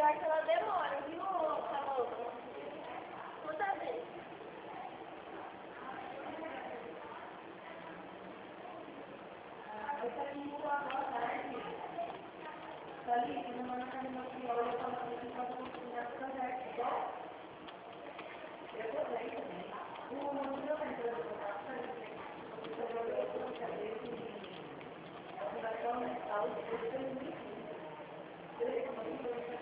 pior que ela demora, viu, Carol? Toda vez. Eu falei muito boa tarde. Falei, quando a mãe está no meu filho, eu falo que eu posso continuar com o projeto, tá bom? Eu vou ver também. O meu mentor do projeto, eu vou saber que a fundação mental, eu